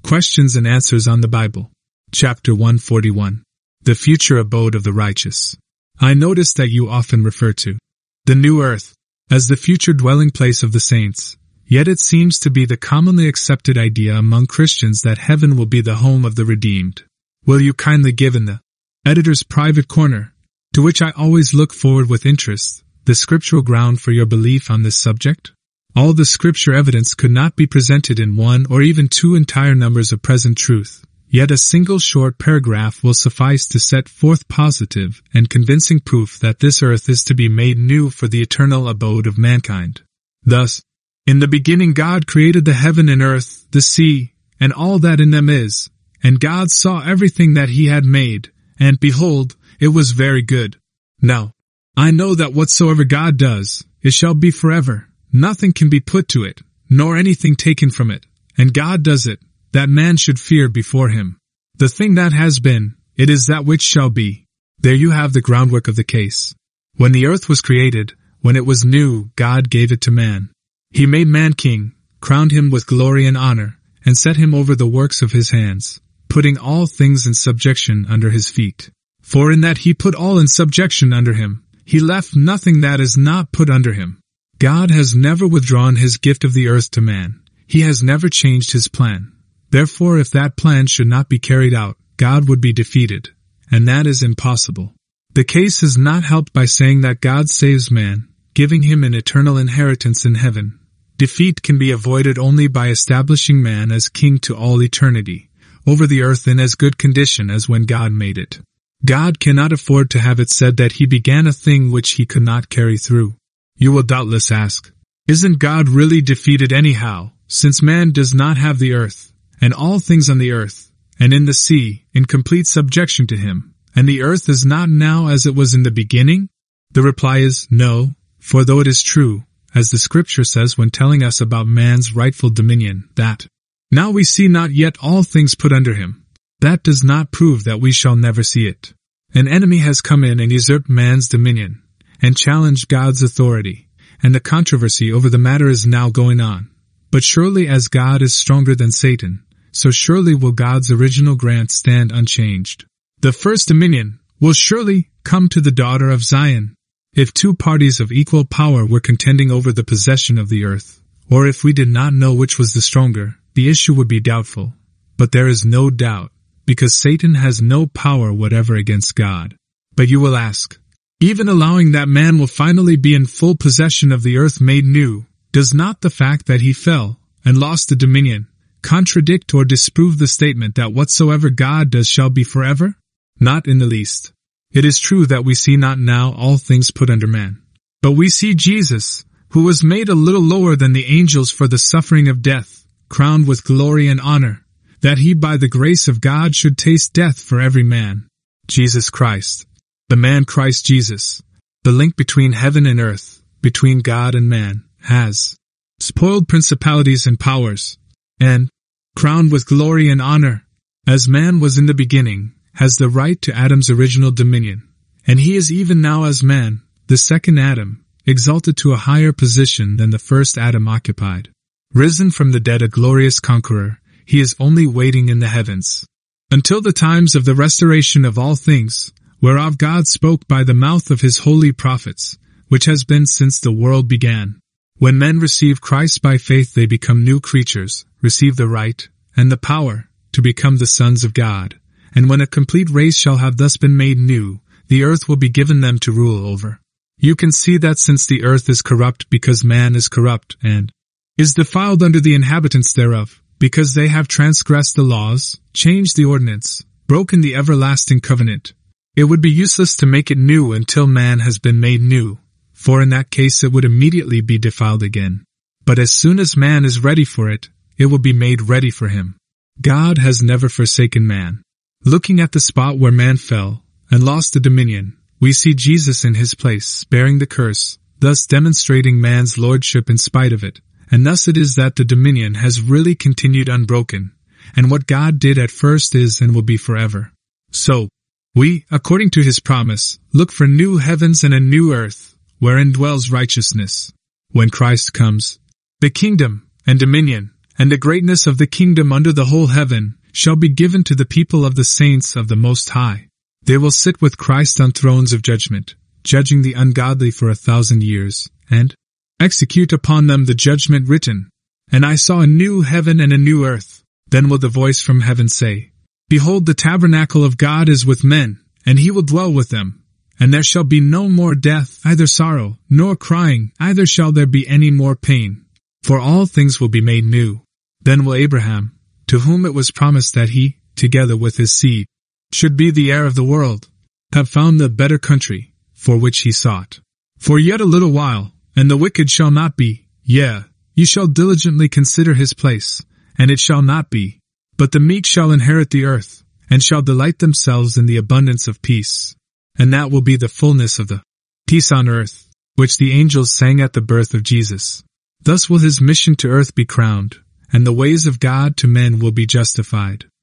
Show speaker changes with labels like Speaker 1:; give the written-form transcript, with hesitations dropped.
Speaker 1: Questions and Answers on the Bible. Chapter 141. The Future Abode of the Righteous. I notice that you often refer to the new earth as the future dwelling place of the saints, yet it seems to be the commonly accepted idea among Christians that heaven will be the home of the redeemed. Will you kindly give in the editor's private corner, to which I always look forward with interest, the scriptural ground for your belief on this subject? All the scripture evidence could not be presented in one or even two entire numbers of present truth, yet a single short paragraph will suffice to set forth positive and convincing proof that this earth is to be made new for the eternal abode of mankind. Thus, in the beginning God created the heaven and earth, the sea, and all that in them is, and God saw everything that he had made, and behold, it was very good. Now, I know that whatsoever God does, it shall be forever. Nothing can be put to it, nor anything taken from it, and God does it, that man should fear before him. The thing that has been, it is that which shall be. There you have the groundwork of the case. When the earth was created, when it was new, God gave it to man. He made man king, crowned him with glory and honor, and set him over the works of his hands, putting all things in subjection under his feet. For in that he put all in subjection under him, he left nothing that is not put under him. God has never withdrawn his gift of the earth to man. He has never changed his plan. Therefore, if that plan should not be carried out, God would be defeated, and that is impossible. The case is not helped by saying that God saves man, giving him an eternal inheritance in heaven. Defeat can be avoided only by establishing man as king to all eternity, over the earth in as good condition as when God made it. God cannot afford to have it said that he began a thing which he could not carry through. You will doubtless ask, isn't God really defeated anyhow, since man does not have the earth, and all things on the earth, and in the sea, in complete subjection to him, and the earth is not now as it was in the beginning? The reply is no, for though it is true, as the scripture says when telling us about man's rightful dominion, that now we see not yet all things put under him, that does not prove that we shall never see it. An enemy has come in and usurped man's dominion, and challenged God's authority, and the controversy over the matter is now going on. But surely as God is stronger than Satan, so surely will God's original grant stand unchanged. The first dominion will surely come to the daughter of Zion. If two parties of equal power were contending over the possession of the earth, or if we did not know which was the stronger, the issue would be doubtful. But there is no doubt, because Satan has no power whatever against God. But you will ask, even allowing that man will finally be in full possession of the earth made new, does not the fact that he fell and lost the dominion contradict or disprove the statement that whatsoever God does shall be forever? Not in the least. It is true that we see not now all things put under man, but we see Jesus, who was made a little lower than the angels for the suffering of death, crowned with glory and honor, that he by the grace of God should taste death for every man. Jesus Christ, the man Christ Jesus, the link between heaven and earth, between God and man, has spoiled principalities and powers, and, crowned with glory and honor, as man was in the beginning, has the right to Adam's original dominion, and he is even now as man, the second Adam, exalted to a higher position than the first Adam occupied. Risen from the dead a glorious conqueror, he is only waiting in the heavens, until the times of the restoration of all things, whereof God spoke by the mouth of his holy prophets, which has been since the world began. When men receive Christ by faith they become new creatures, receive the right, and the power, to become the sons of God. And when a complete race shall have thus been made new, the earth will be given them to rule over. You can see that since the earth is corrupt because man is corrupt, and is defiled under the inhabitants thereof, because they have transgressed the laws, changed the ordinance, broken the everlasting covenant, it would be useless to make it new until man has been made new, for in that case it would immediately be defiled again. But as soon as man is ready for it, it will be made ready for him. God has never forsaken man. Looking at the spot where man fell and lost the dominion, we see Jesus in his place, bearing the curse, thus demonstrating man's lordship in spite of it, and thus it is that the dominion has really continued unbroken, and what God did at first is and will be forever. So, we, according to his promise, look for new heavens and a new earth, wherein dwells righteousness. When Christ comes, the kingdom and dominion And the greatness of the kingdom under the whole heaven shall be given to the people of the saints of the Most High. They will sit with Christ on thrones of judgment, judging the ungodly for 1,000 years, and execute upon them the judgment written. And I saw a new heaven and a new earth. Then will the voice from heaven say, Behold, the tabernacle of God is with men, and he will dwell with them. And there shall be no more death, either sorrow, nor crying, neither shall there be any more pain. For all things will be made new. Then will Abraham, to whom it was promised that he, together with his seed, should be the heir of the world, have found the better country, for which he sought. For yet a little while, and the wicked shall not be, yea, ye shall diligently consider his place, and it shall not be. But the meek shall inherit the earth, and shall delight themselves in the abundance of peace. And that will be the fullness of the peace on earth, which the angels sang at the birth of Jesus. Thus will his mission to earth be crowned, and the ways of God to men will be justified.